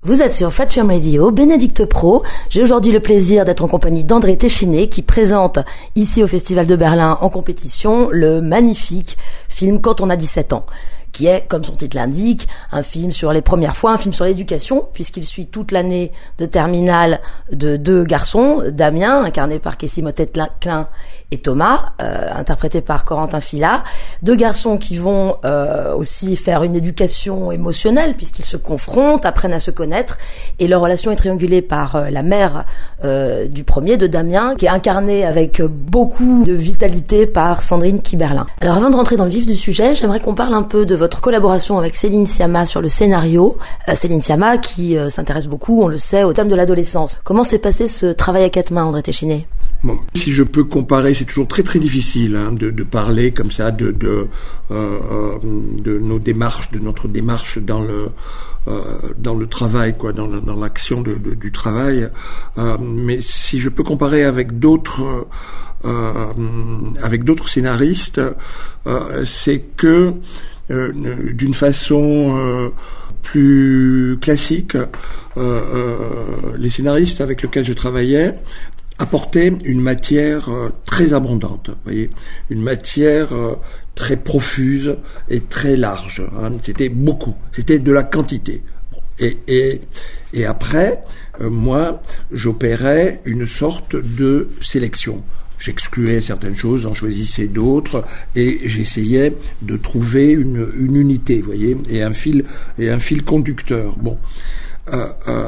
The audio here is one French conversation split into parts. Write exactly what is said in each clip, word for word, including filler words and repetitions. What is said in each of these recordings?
Vous êtes sur Flat Film Radio, Bénédicte Pro. J'ai aujourd'hui le plaisir d'être en compagnie d'André Téchiné qui présente ici au Festival de Berlin en compétition le magnifique film Quand on a dix-sept ans, qui est, comme son titre l'indique, un film sur les premières fois, un film sur l'éducation, puisqu'il suit toute l'année de terminale de deux garçons, Damien, incarné par Kessie Motet-Klein, et Thomas, euh, interprété par Corentin Fila, deux garçons qui vont euh, aussi faire une éducation émotionnelle, puisqu'ils se confrontent, apprennent à se connaître, et leur relation est triangulée par euh, la mère euh, du premier, de Damien, qui est incarnée avec beaucoup de vitalité par Sandrine Kiberlin. Alors avant de rentrer dans le vif du sujet, j'aimerais qu'on parle un peu de votre collaboration avec Céline Sciamma sur le scénario. Euh, Céline Sciamma qui euh, s'intéresse beaucoup, on le sait, au thème de l'adolescence. Comment s'est passé ce travail à quatre mains, André Téchiné ? Bon, si je peux comparer, c'est toujours très très difficile hein, de, de parler comme ça de, de, euh, de nos démarches, de notre démarche dans le euh, dans le travail, quoi, dans, le, dans l'action de, de, du travail. Euh, mais si je peux comparer avec d'autres euh, avec d'autres scénaristes, euh, c'est que euh, d'une façon euh, plus classique, euh, euh, les scénaristes avec lesquels je travaillais apporter une matière euh, très abondante, vous voyez, une matière euh, très profuse et très large. Hein. C'était beaucoup, c'était de la quantité. Et, et, et après, euh, moi, j'opérais une sorte de sélection. J'excluais certaines choses, j'en choisissais d'autres, et j'essayais de trouver une, une unité, vous voyez, et un fil, et un fil conducteur. Bon, euh, euh,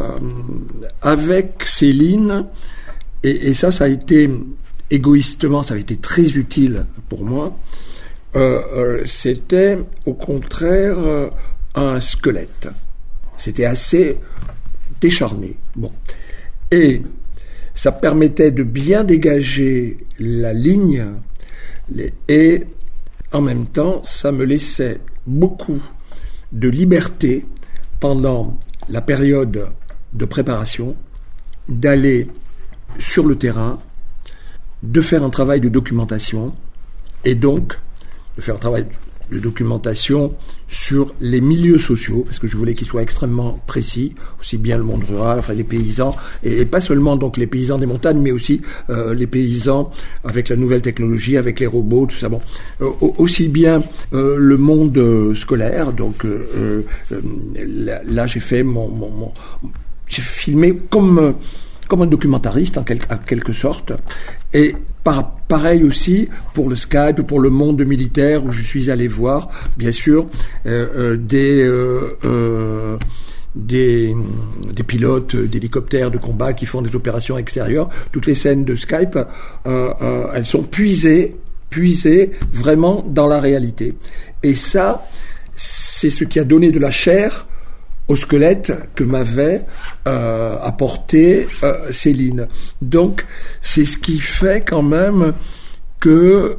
avec Céline. Et, et ça, ça a été, égoïstement, ça a été très utile pour moi. Euh, euh, c'était, au contraire, euh, un squelette. C'était assez décharné. Bon. Et ça permettait de bien dégager la ligne, les, et en même temps, ça me laissait beaucoup de liberté pendant la période de préparation, d'aller sur le terrain, de faire un travail de documentation et donc de faire un travail de documentation sur les milieux sociaux, parce que je voulais qu'ils soient extrêmement précis, aussi bien le monde rural, enfin les paysans, et, et pas seulement donc les paysans des montagnes, mais aussi euh, les paysans avec la nouvelle technologie, avec les robots, tout ça. Bon, euh, aussi bien euh, le monde euh, scolaire, donc euh, euh, là, là j'ai fait mon, mon, mon j'ai filmé comme euh, comme un documentariste en quelque, en quelque sorte, et par, pareil aussi pour le Skype, pour le monde militaire où je suis allé voir, bien sûr, euh, euh, des, euh, euh, des des pilotes d'hélicoptères de combat qui font des opérations extérieures. Toutes les scènes de Skype, euh, euh, elles sont puisées, puisées vraiment dans la réalité. Et ça, c'est ce qui a donné de la chair au squelette que m'avait euh, apporté euh, Céline. Donc, c'est ce qui fait quand même que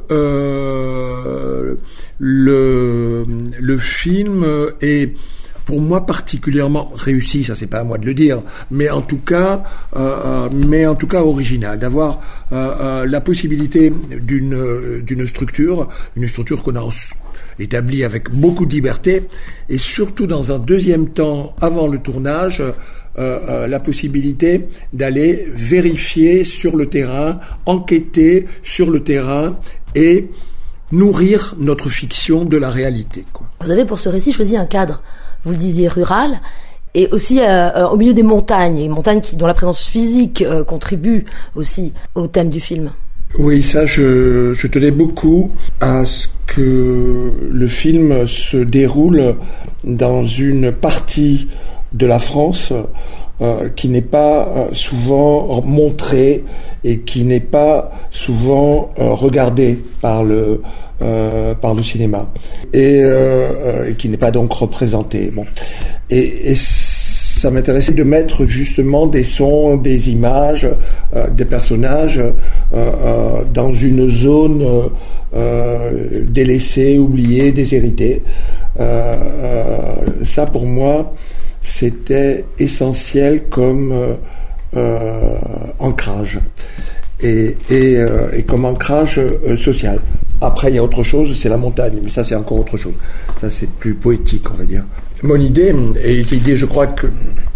euh, le, le film est, pour moi, particulièrement réussi. Ça, c'est pas à moi de le dire, mais en tout cas, euh, mais en tout cas original, d'avoir euh, euh, la possibilité d'une d'une structure, une structure qu'on a établi avec beaucoup de liberté, et surtout dans un deuxième temps, avant le tournage, euh, euh, la possibilité d'aller vérifier sur le terrain, enquêter sur le terrain et nourrir notre fiction de la réalité, quoi. Vous avez pour ce récit choisi un cadre, vous le disiez, rural, et aussi euh, au milieu des montagnes, et montagnes qui, dont la présence physique euh, contribue aussi au thème du film. Oui, ça, je, je tenais beaucoup à ce que le film se déroule dans une partie de la France euh, qui n'est pas euh, souvent montrée et qui n'est pas souvent euh, regardée par le euh, par le cinéma et, euh, et qui n'est pas donc représentée. Bon, et, et ça m'intéressait de mettre justement des sons, des images, euh, des personnages euh, euh, dans une zone euh, euh, délaissée, oubliée, déshéritée. Euh, euh, ça, pour moi, c'était essentiel comme euh, euh, ancrage et, et, euh, et comme ancrage euh, social. Après, il y a autre chose, c'est la montagne, mais ça, c'est encore autre chose. Ça, c'est plus poétique, on va dire. Mon idée, et l'idée, je crois que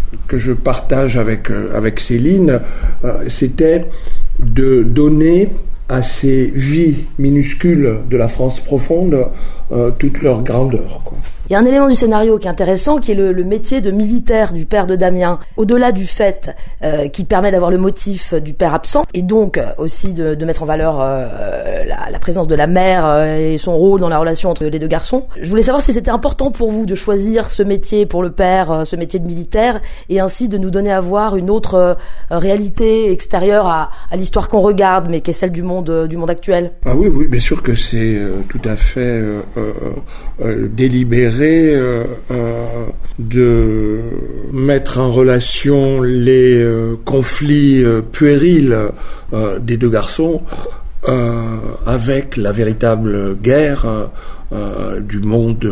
que je partage avec, avec Céline, euh, c'était de donner à ces vies minuscules de la France profonde euh, toute leur grandeur, quoi. Il y a un élément du scénario qui est intéressant, qui est le, le métier de militaire du père de Damien. Au-delà du fait euh, qu'il permet d'avoir le motif du père absent, et donc euh, aussi de, de mettre en valeur euh, la, la présence de la mère euh, et son rôle dans la relation entre les deux garçons. Je voulais savoir si c'était important pour vous de choisir ce métier pour le père, euh, ce métier de militaire, et ainsi de nous donner à voir une autre euh, réalité extérieure à, à l'histoire qu'on regarde, mais qui est celle du monde, euh, du monde actuel. Ah oui, oui, bien sûr que c'est euh, tout à fait euh, euh, euh, délibéré Euh, euh, de mettre en relation les euh, conflits euh, puérils euh, des deux garçons euh, avec la véritable guerre euh, du monde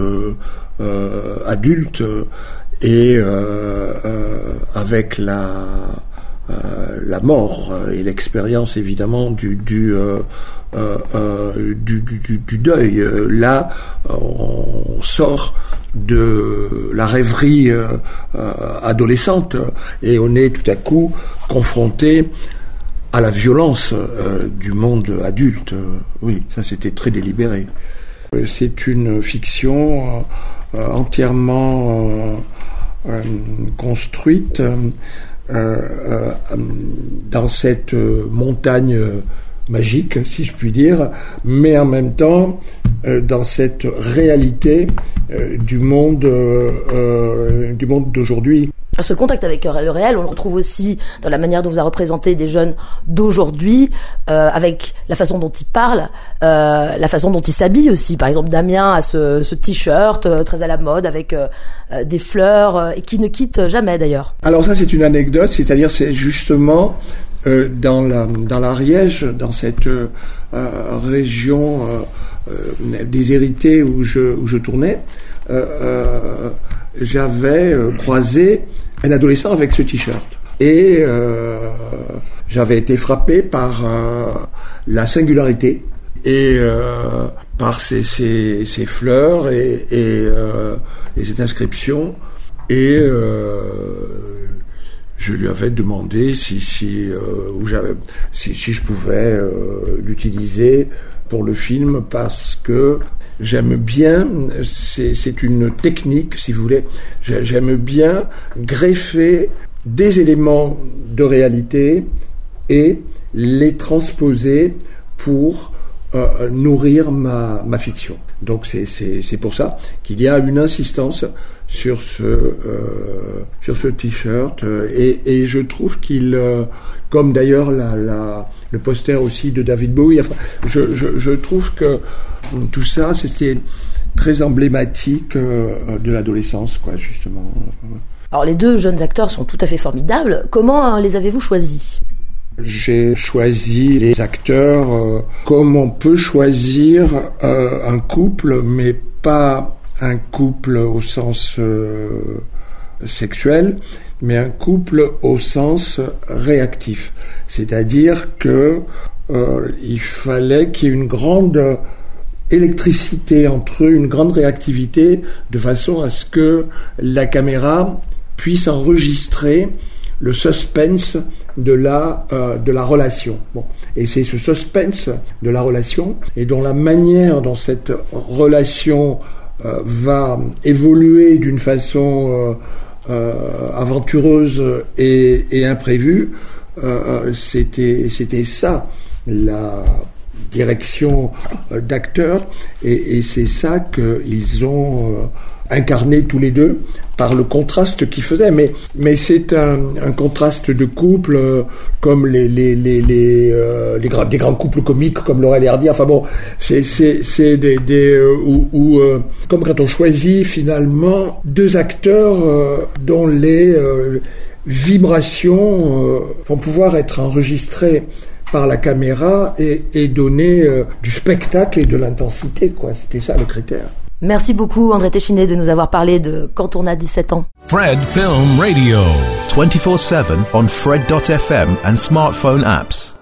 euh, adulte et euh, euh, avec la euh, la mort et l'expérience évidemment du du euh, Euh, euh, du, du, du deuil. Là, on sort de la rêverie euh, euh, adolescente et on est tout à coup confronté à la violence euh, du monde adulte. Oui, ça c'était très délibéré. C'est une fiction euh, entièrement euh, euh, construite euh, euh, dans cette montagne magique, si je puis dire, mais en même temps euh, dans cette réalité euh, du monde euh, euh, du monde d'aujourd'hui. Ce contact avec le réel, on le retrouve aussi dans la manière dont vous avez représenté des jeunes d'aujourd'hui, euh, avec la façon dont ils parlent, euh, la façon dont ils s'habillent aussi. Par exemple, Damien a ce, ce t-shirt euh, très à la mode avec euh, des fleurs euh, et qui ne quitte jamais d'ailleurs. Alors ça, c'est une anecdote, c'est-à-dire c'est justement Euh, dans la dans l'Ariège, dans cette euh, région euh, euh, déshéritée où je où je tournais, euh, euh, j'avais euh, croisé un adolescent avec ce t-shirt et euh, j'avais été frappé par euh, la singularité et euh, par ces ces ces fleurs et et, euh, et cette inscription et euh, je lui avais demandé si si euh, où j'avais si, si je pouvais euh, l'utiliser pour le film parce que j'aime bien, c'est c'est une technique si vous voulez, j'aime bien greffer des éléments de réalité et les transposer pour euh, nourrir ma ma fiction. Donc c'est c'est c'est pour ça qu'il y a une insistance sur ce euh, sur ce t-shirt euh, et et je trouve qu'il euh, comme d'ailleurs la la le poster aussi de David Bowie, enfin je je je trouve que tout ça c'était très emblématique euh, de l'adolescence quoi justement. Alors les deux jeunes acteurs sont tout à fait formidables. Comment les avez-vous choisis ? J'ai choisi les acteurs euh, comme on peut choisir euh, un couple, mais pas un couple au sens euh, sexuel, mais un couple au sens réactif. C'est-à-dire que euh, il fallait qu'il y ait une grande électricité entre eux, une grande réactivité, de façon à ce que la caméra puisse enregistrer le suspense de la euh, de la relation. Bon, et c'est ce suspense de la relation et dont la manière dont cette relation euh, va évoluer d'une façon euh, euh, aventureuse et, et imprévue, euh, c'était c'était ça la direction euh, d'acteurs et, et c'est ça qu'ils ont euh, incarné tous les deux par le contraste qu'ils faisaient, mais mais c'est un, un contraste de couple euh, comme les les les les, euh, les grands, des grands couples comiques comme Laurel et Hardy. Enfin bon, c'est c'est c'est des des euh, où, où euh, comme quand on choisit finalement deux acteurs euh, dont les euh, vibrations euh, vont pouvoir être enregistrées par la caméra et, et donner euh, du spectacle et de l'intensité, quoi. C'était ça le critère. Merci beaucoup André Téchiné de nous avoir parlé de Quand on a dix-sept ans. Fred Film Radio. twenty-four seven on Fred dot f m and smartphone apps.